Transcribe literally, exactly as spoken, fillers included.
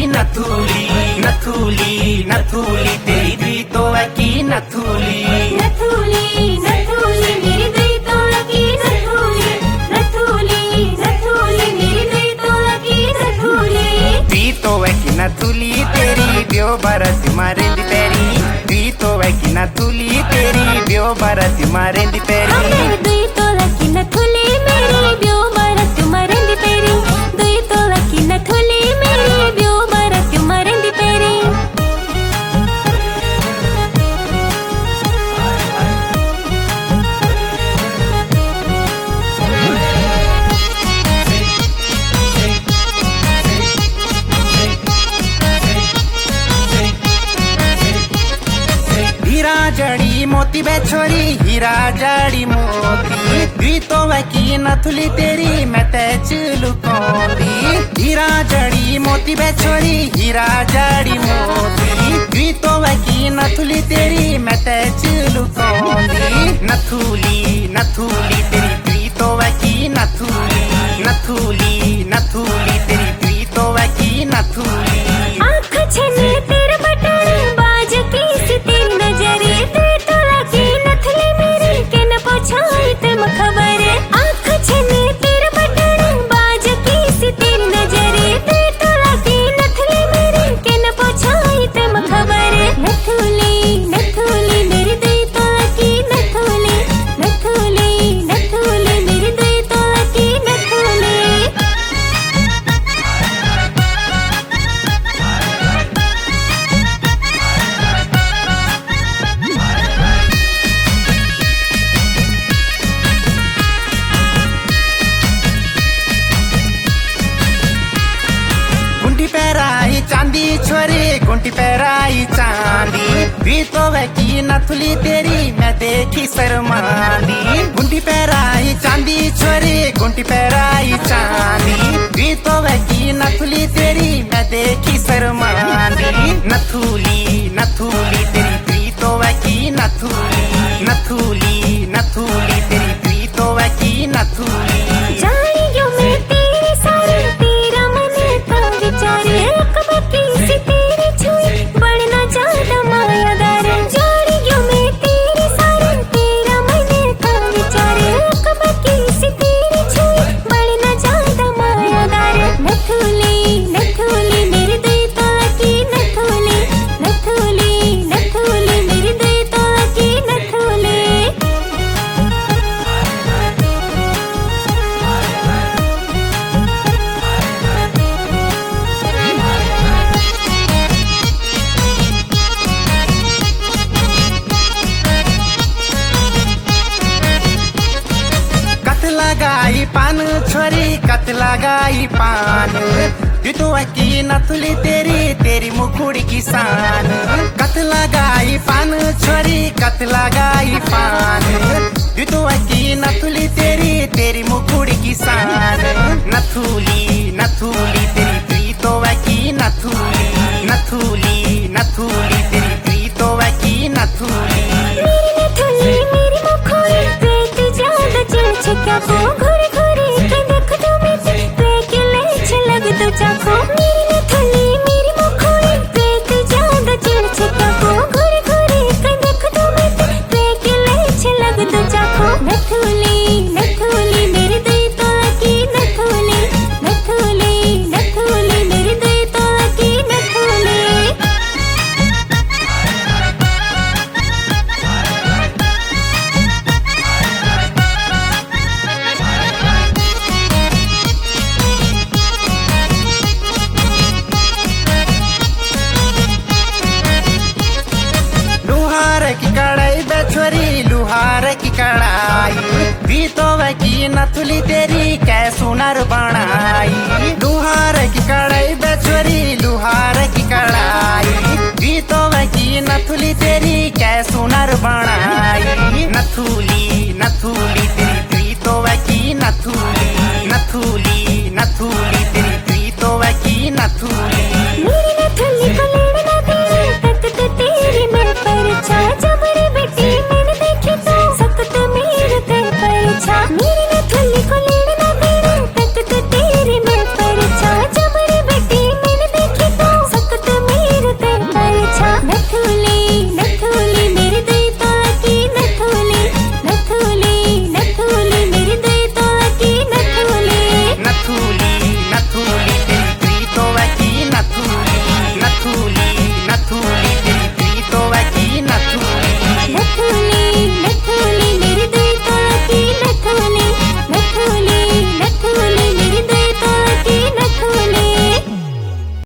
नथुली नथुली नथुली तेरी दुई तोला की नथुली नथुली नथुली मेरी दुई तोला की नथुली नथुली नथुली मेरी दुई तोला की नथुली दुई तोला की नथुली तेरी ब्यो बरस मारेंदी पेरी दुई तोला की नथुली तेरी ब्यो बरस मारेंदी पेरी दुई तोला की नथुली मेरी ब्यो बरस मारेंदी पेरी दुई तोला की नथुली मेरी ब्यो बरस मारेंदी पेरी हीरा जड़ी मोती बे छोरी हीरा जड़ी मोती दुई तोला की नथुली तेरी मैं तेज लुकोंदी हीरा जड़ी मोती बे छोरी हीरा जड़ी मोती दुई तोला की नथुली तेरी मैं तेज लुकोंदी नथुली नथुली तेरी दुई तोला की नथुली नथुली नथुली तेरी दुई तोला की नथुली आँख छने तेरे बटन बाज की सी तेरी नजरे दुई तोला की नथुली मेरी के न पछाई तुम खबर आँख छने तेरे बटन बाज की सी तेरी नजरे दुई तोला की नथुली मेरी के न पछाई तुम खबर नथुली नथुली मेरी दुई तोला की नथुली नथुली नथुली मेरी दुई तोला की नथुली गुंटी पैराई चांदी छोरी गुंटी पैराई चांदी भी तो की नथुली तेरी मैं देखी शर्मांदी गुंटी पैराई चांदी छोरी गुंटी पैराई चांदी भी तो की नथुली तेरी मैं देखी शर्मांदी नथुली नथुली तेरी भी तो की नथुली नथुली नथुली तेरी भी तो की नथुली जानियो मैं तेरे सारे तेरा मन था विचारे कबकी सी तेरी छुई बढ़ना ज्यादा मायादार जानियो मैं तेरे सारे तेरा मन था विचारे कबकी सी तेरी छुई बढ़ना ज्यादा मायादार नथुली नथुली मेरी दुई तोला की नथुली नथुली नथुली मेरी दुई तोला की नथुली कत लगाई पान छोरी कत लगाई पान तो की नथुली तेरी तेरी मुकुड़ी की शान कत लगाई पान छोरी कत लगाई पान तो की नथुली तेरी तेरी मुकुड़ी की शान नथुली नथुली तेरी दुई तो की नथुली नथुली नथुली तेरी दुई तो की नथुली मेरी नथुली मेरी मुखोई पेट ज्यादा चिड़ छिका को घुरी घुरी के देख तो मैं पेट ले छलग तो चाको मेरी नथुली मेरी मुखोई पेट ज्यादा चिड़ छिका को घुरी घुरी के देख तो मैं पेट ले छलग तो चाको नथुली नथुली मेरी दुई तोला की नथुली नथुली नथुली मेरी दुई तोला की नथुली लुहार की कढ़ाई बेछोरी लुहार की कढ़ाई भी तो की नथुली तेरी कै सुनर बनाई लुहार की कढ़ाई बेछोरी लुहार की कढ़ाई भी तो की नथुली तेरी कै सुनर बनाई नथुली नथुली तेरी